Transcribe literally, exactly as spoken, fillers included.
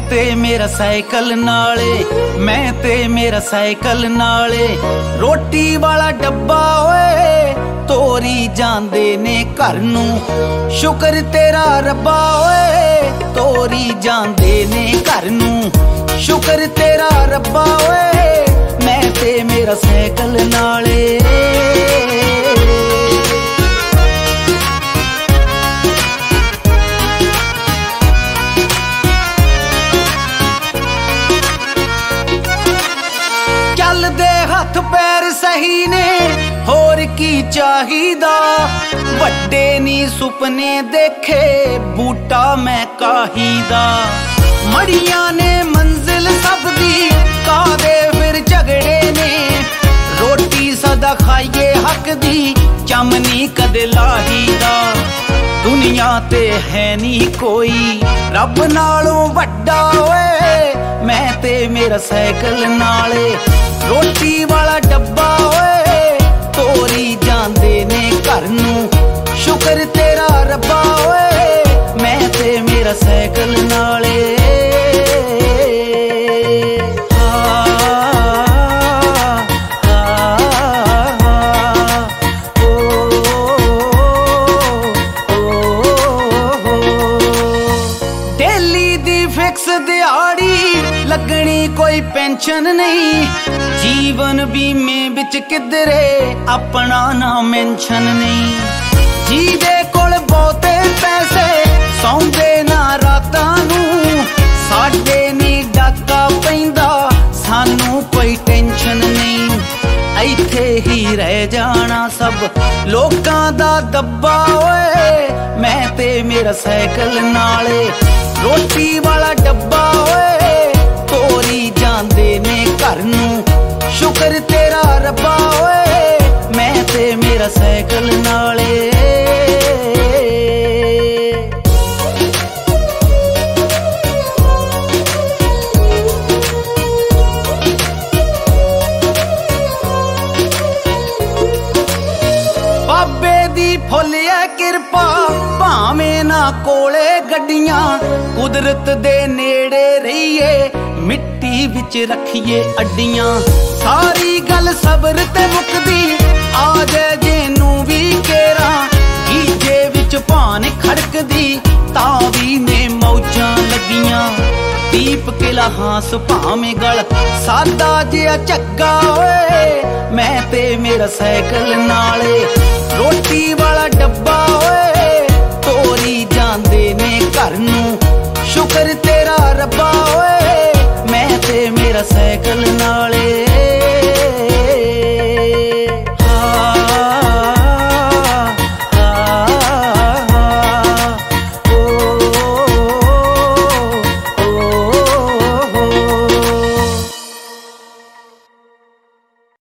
ते मेरा साइकिल नाले, मैं ते मेरा साइकिल नाले। रोटी वाला डब्बा ओए तोरी जांदे ने घर नूं, शुक्र तेरा रब्बा ओए तोरी जांदे ने घर नूं, शुक्र तेरा रब्बा ओए मैं ते मेरा साइकिल नाले। चलदे हथ पैर सही ने होर की चाहिदा, वड्डे नी सुपने देखे बूटा मैं काही दा। मड़ियां ने मंजिल सब दी कादे फिर झगड़े ने, रोटी सदा खाइए हक दी चमनी कदे लाही दा। दुनिया ते है नी कोई रब नालों वड्डा ओए मैं ते मेरा साइकिल नाले। रोटी वाला डब्बा ओए तोरी जांदे ने घर नूं, शुक्र तेरा रब्बा ओए मैं ते मेरा साइकिल नाले। फिक्स दिहाड़ी लगनी कोई पेंशन नहीं, जीवन बीमे बिच किधरे अपना ना मेंशन नहीं। जी दे कोल बहुते पैसे सौंदे ना रातां नूं, साडे नी डाका पैंदा सानू कोई टेंशन नहीं। इत्थे ही रह जाना सब लोकां दा दब्बा ओए मैं ते मेरा साइकिल नाले। रोटी वाला डब्बा ओए तोरी जांदे ने घर नूं, शुक्र तेरा रब्बा ओए मैं ते मेरा साइकिल नाले। बाबे दी फुल है किरपा भावें ना कोले गड्डियां, कुदरत दे नेड़े रहिए मिट्टी विच रखिए अड्डियां। सारी गल सबर ते मुकदी आ जाए जेनू भी केरा, गीजे विच भान खड़कदी तां भी ने मौजां लगियां। दीप किला हास भावें गल सादा जिहा झग्गा ओए मैं ते मेरा साइकिल नाले। रोटी वाला डब्बा ओए